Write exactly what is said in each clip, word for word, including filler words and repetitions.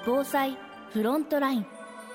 防災フロントライン。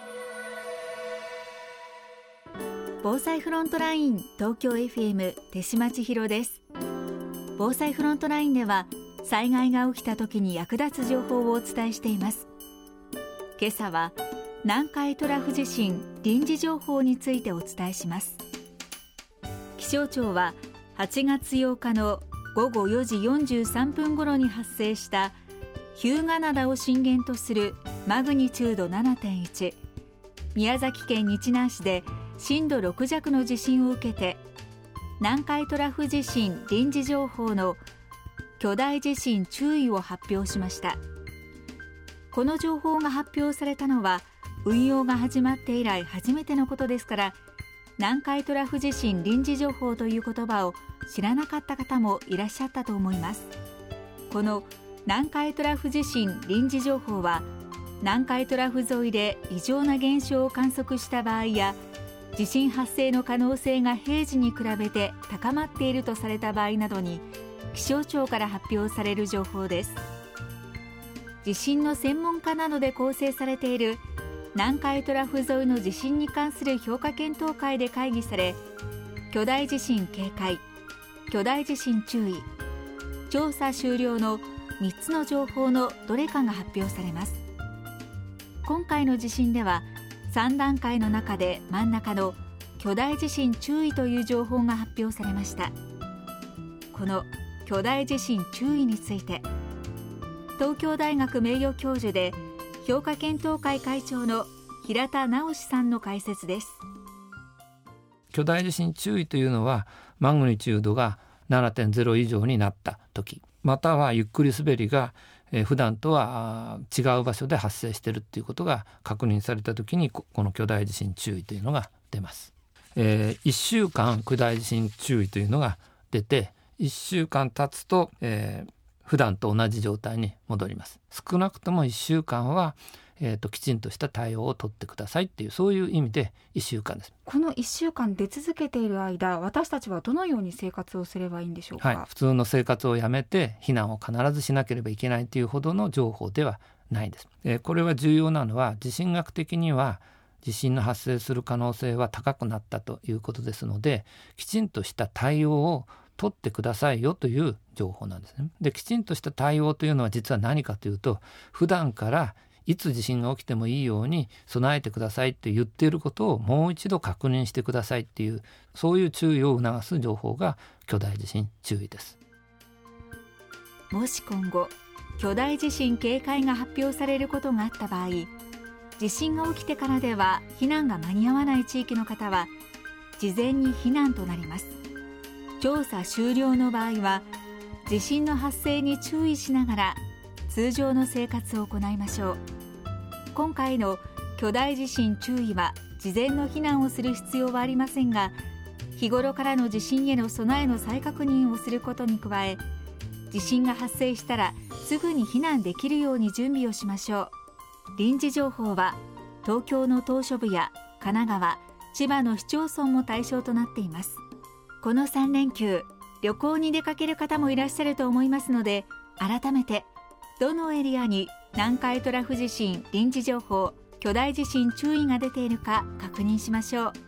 防災フロントライン東京 エフエム 手島千尋です。防災フロントラインでは災害が起きた時に役立つ情報をお伝えしています。今朝は南海トラフ地震臨時情報についてお伝えします。気象庁ははちがつようかのごごよじよんじゅうさんぷん頃に発生した日向灘を震源とするマグニチュード ななてんいち、 宮崎県日南市で震度ろくじゃくの地震を受けて南海トラフ地震臨時情報の巨大地震注意を発表しました。この情報が発表されたのは運用が始まって以来初めてのことですから、南海トラフ地震臨時情報という言葉を知らなかった方もいらっしゃったと思います。この南海トラフ地震臨時情報は南海トラフ沿いで異常な現象を観測した場合や地震発生の可能性が平時に比べて高まっているとされた場合などに気象庁から発表される情報です。地震の専門家などで構成されている南海トラフ沿いの地震に関する評価検討会で会議され、巨大地震警戒、巨大地震注意、調査終了のみっつの情報のどれかが発表されます。今回の地震ではさんだんかいの中で真ん中の巨大地震注意という情報が発表されました。この巨大地震注意について東京大学名誉教授で評価検討会会長の平田直さんの解説です。 巨大地震注意というのはマグニチュードが ななてんゼロ 以上になった時、またはゆっくり滑りが普段とは違う場所で発生しているということが確認された時にこの巨大地震注意というのが出ます。えー、いっしゅうかん巨大地震注意というのが出ていっしゅうかん経つと、えー、普段と同じ状態に戻ります。少なくともいっしゅうかんは、えーと、きちんとした対応を取ってくださいっていう、そういう意味でいっしゅうかんです。 このいっしゅうかん出続けている間、私たちはどのように生活をすればいいんでしょうか。 はい、普通の生活をやめて避難を必ずしなければいけないというほどの情報ではないです。えー、これは重要なのは地震学的には地震の発生する可能性は高くなったということですので、きちんとした対応を取ってくださいよという情報なんですね。で、きちんとした対応というのは実は何かというと、普段からいつ地震が起きてもいいように備えてくださいって言っていることをもう一度確認してくださいっていう、そういう注意を促す情報が巨大地震注意です。 もし今後巨大地震警戒が発表されることがあった場合、地震が起きてからでは避難が間に合わない地域の方は事前に避難となります。調査終了の場合は地震の発生に注意しながら通常の生活を行いましょう。今回の巨大地震注意は事前の避難をする必要はありませんが、日頃からの地震への備えの再確認をすることに加え、地震が発生したらすぐに避難できるように準備をしましょう。臨時情報は東京の島しょ部や神奈川、千葉の市町村も対象となっています。このさんれんきゅう、旅行に出かける方もいらっしゃると思いますので、改めてどのエリアに南海トラフ地震臨時情報、巨大地震注意が出ているか確認しましょう。